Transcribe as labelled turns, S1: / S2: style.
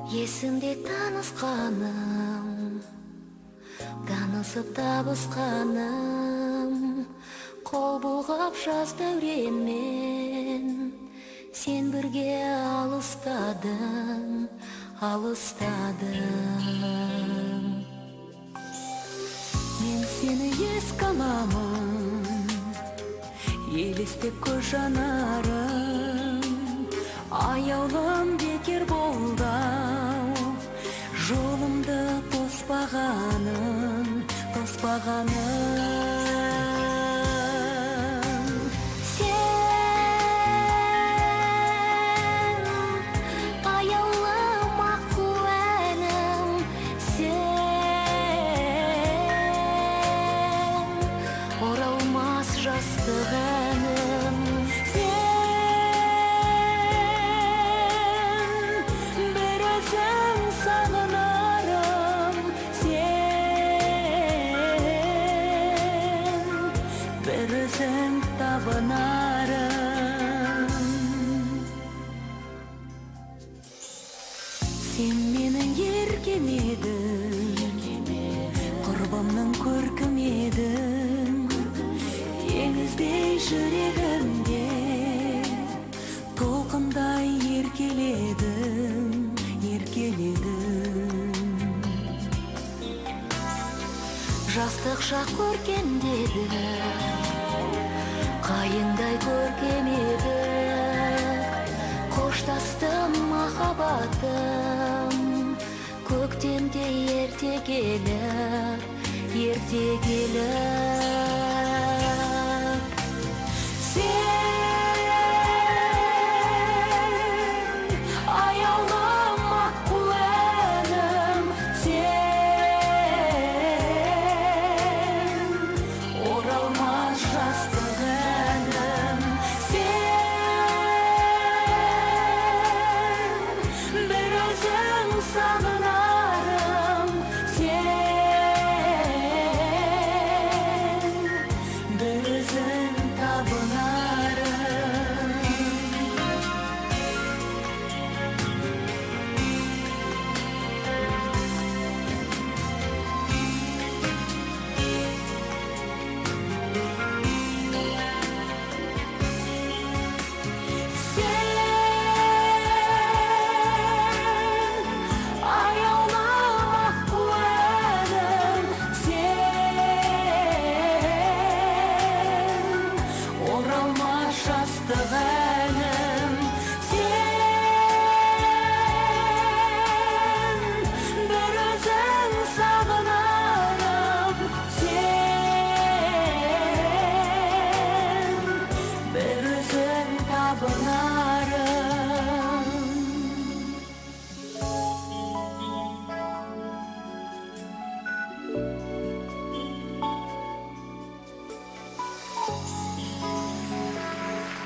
S1: Есімде танысқаным, танысып табысқаным, қол бұлғап жаз дәуренмен, сен бірге алыстадың, алыстадың. Мен сені еске аламын, елестеп көз жанарым, аяулым бекер болды-ау, жолымды тоспағаным, тоспағаным. Сен аяулым аққу әнім, сен оралмас жастық әнім. Өзің табынарым. Сен менің еркем едің, құрбымның көркім едің, теңіздей жүрегімде толқындай еркеледің, еркеледің. Жастық шақ көркемдеді, қайыңдай көркем едік, қоштастым махаббатым, көктемде ерте келіп, ерте келіп.